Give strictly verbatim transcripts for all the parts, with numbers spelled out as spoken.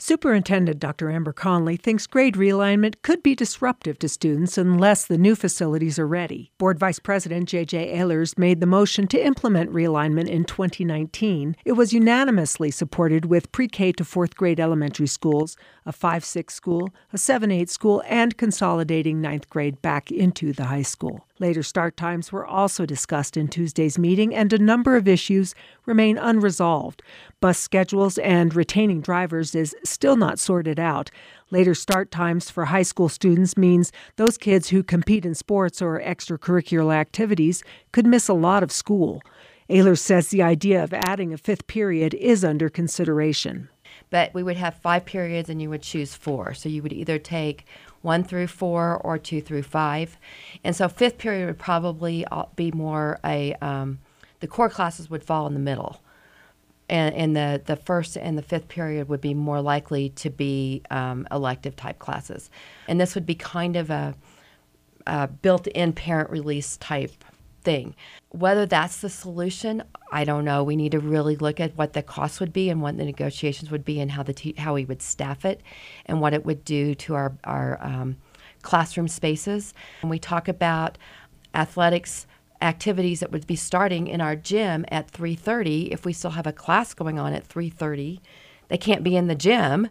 Superintendent Doctor Amber Conley thinks grade realignment could be disruptive to students unless the new facilities are ready. Board Vice President J J Ehlers made the motion to implement realignment in twenty nineteen. It was unanimously supported with pre-K to fourth grade elementary schools, a five six school, a seven eight school, and consolidating ninth grade back into the high school. Later start times were also discussed in Tuesday's meeting, and a number of issues remain unresolved. Bus schedules and retaining drivers is still not sorted out. Later start times for high school students means those kids who compete in sports or extracurricular activities could miss a lot of school. Ehlers says the idea of adding a fifth period is under consideration. But we would have five periods and you would choose four. So you would either take one through four or two through five. And so fifth period would probably be more a, um, the core classes would fall in the middle. And, and the, the first and the fifth period would be more likely to be um, elective type classes. And this would be kind of a, a built-in parent release type thing. Whether that's the solution, I don't know. We need to really look at what the cost would be and what the negotiations would be and how the te- how we would staff it and what it would do to our, our um, classroom spaces. And we talk about athletics activities that would be starting in our gym at three thirty. If we still have a class going on at three thirty, they can't be in the gym.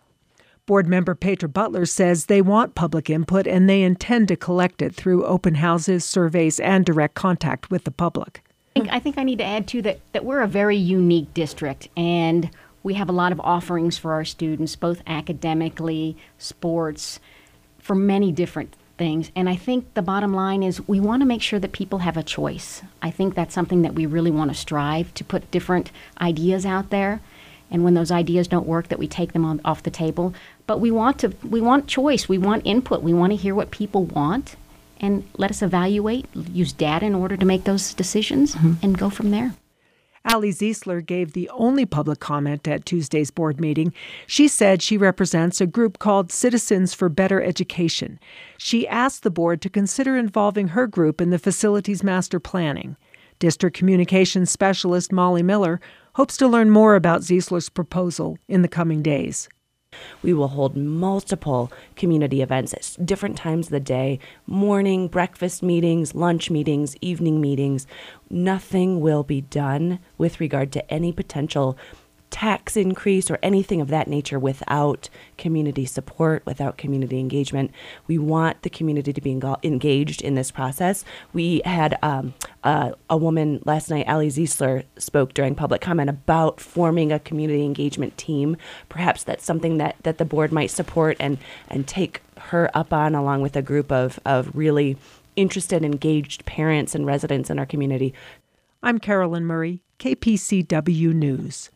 Board member Petra Butler says they want public input and they intend to collect it through open houses, surveys, and direct contact with the public. I think I, think I need to add, too, that, that we're a very unique district, and we have a lot of offerings for our students, both academically, sports, for many different things. And I think the bottom line is we want to make sure that people have a choice. I think that's something that we really want to strive to put different ideas out there. And when those ideas don't work, that we take them on, off the table. But we want to, we want choice. We want input. We want to hear what people want, and let us evaluate, use data in order to make those decisions, mm-hmm. and go from there. Ali Ziesler gave the only public comment at Tuesday's board meeting. She said she represents a group called Citizens for Better Education. She asked the board to consider involving her group in the facilities master planning. District Communications Specialist Molly Miller hopes to learn more about Ziesler's proposal in the coming days. We will hold multiple community events at different times of the day, morning, breakfast meetings, lunch meetings, evening meetings. Nothing will be done with regard to any potential tax increase or anything of that nature without community support, without community engagement. We want the community to be enga- engaged in this process. We had um, uh, a woman last night, Ali Ziesler, spoke during public comment about forming a community engagement team. Perhaps that's something that, that the board might support and, and take her up on, along with a group of, of really interested, engaged parents and residents in our community. I'm Carolyn Murray, K P C W News.